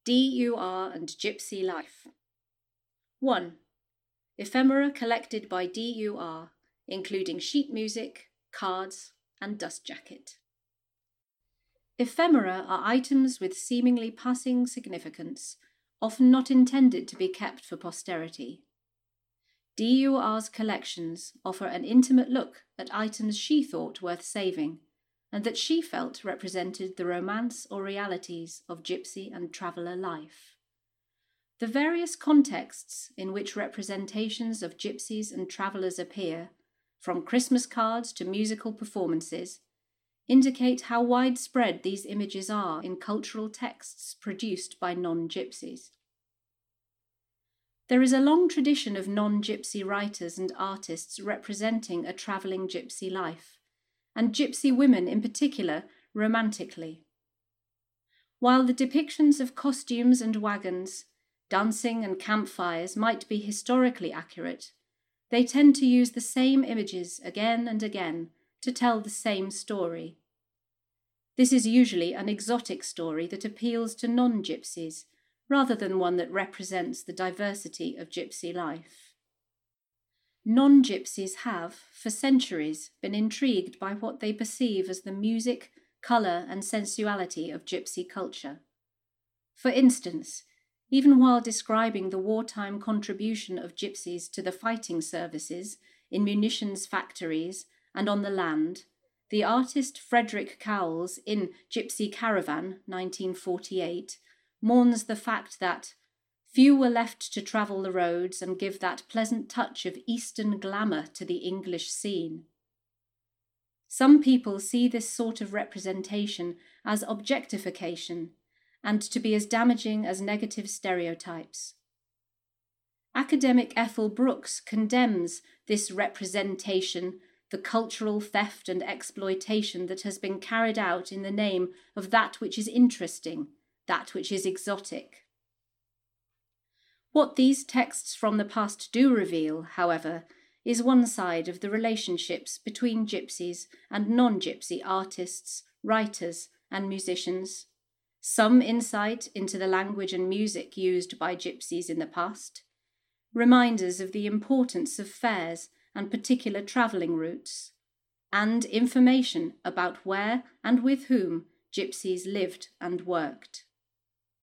DUR and Gypsy Life. 1. Ephemera collected by DUR, including sheet music, cards, and dust jacket. Ephemera are items with seemingly passing significance, often not intended to be kept for posterity. DUR's collections offer an intimate look at items she thought worth saving, and that she felt represented the romance or realities of gypsy and traveller life. The various contexts in which representations of gypsies and travellers appear, from Christmas cards to musical performances, indicate how widespread these images are in cultural texts produced by non-gypsies. There is a long tradition of non-gypsy writers and artists representing a travelling gypsy life, and gypsy women in particular, romantically. While the depictions of costumes and wagons, dancing and campfires might be historically accurate, they tend to use the same images again and again to tell the same story. This is usually an exotic story that appeals to non-gypsies, rather than one that represents the diversity of gypsy life. Non-gypsies have, for centuries, been intrigued by what they perceive as the music, colour and sensuality of gypsy culture. For instance, even while describing the wartime contribution of gypsies to the fighting services, in munitions factories and on the land, the artist Frederick Cowles in Gypsy Caravan, 1948, mourns the fact that few were left to travel the roads and give that pleasant touch of Eastern glamour to the English scene. Some people see this sort of representation as objectification and to be as damaging as negative stereotypes. Academic Ethel Brooks condemns this representation, the cultural theft and exploitation that has been carried out in the name of that which is interesting, that which is exotic. What these texts from the past do reveal, however, is one side of the relationships between gypsies and non-gypsy artists, writers, and musicians, some insight into the language and music used by gypsies in the past, reminders of the importance of fairs and particular travelling routes, and information about where and with whom gypsies lived and worked.